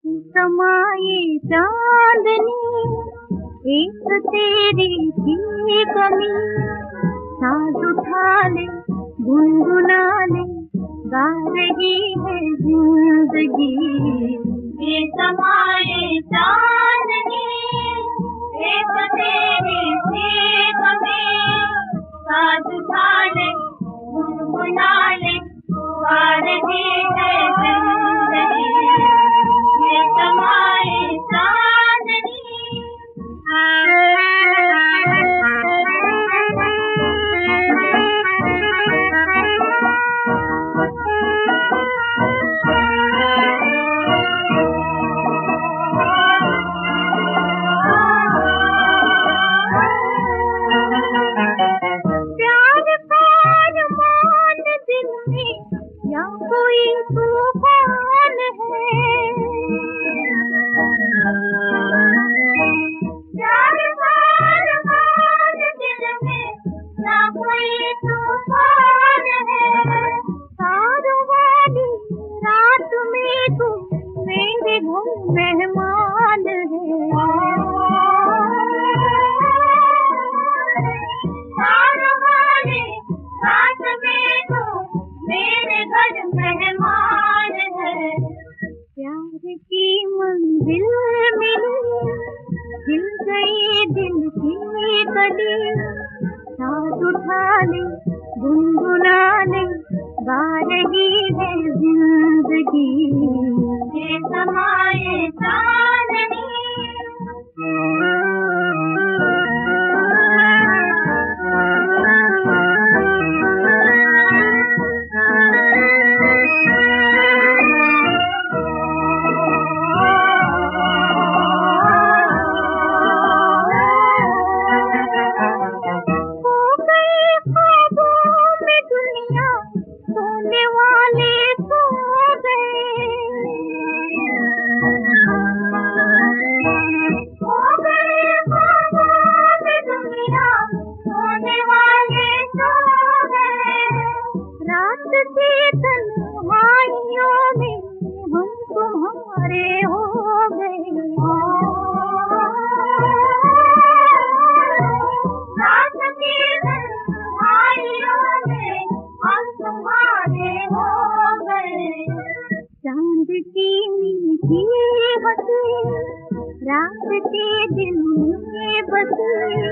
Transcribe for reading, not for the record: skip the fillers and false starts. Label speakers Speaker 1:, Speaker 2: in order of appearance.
Speaker 1: समाये चांदनी एक तेरी थी कमी, साज उठा ले गुनगुना ले गा रही है जिंदगी। ये समाये चांदनी एक तेरी थी कमी, साज उठा ले गुनगुना ले गा रही है जिंदगी। ये समाये चांदनी। प्यार का अरमान दिल में या कोई तूफान है, प्यार का अरमान दिल में या कोई तूफान है। तारों वाली रात में तू मेरे घर मेहमान है। तारों वाली रात में तू मेरे घर मेहमान है। प्यार की मंजिल मिली, हिल गई दिल की कली, साथ उठा ले गुनगुना ले गा रही है जिंदगी। ये समाये चांदनी। सोने वाले सो गए, हो गए ख्वाबों में दुनिया, सोने वाले सो गए। रात की तन्हाइयों में हम तुम्हारे हो गए। रात की तन्हाइयों में हम तुम्हारे हो गए। चांद की मीठी हंसी रात के दिल में बसी,